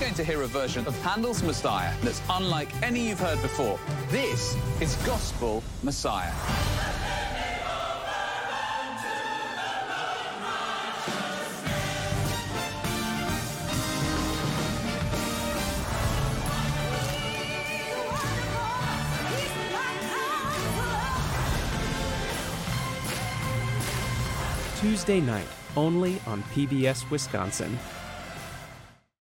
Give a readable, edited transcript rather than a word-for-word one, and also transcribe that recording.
going to hear a version of Handel's Messiah that's unlike any you've heard before. This is Gospel Messiah. Tuesday night, only on PBS Wisconsin.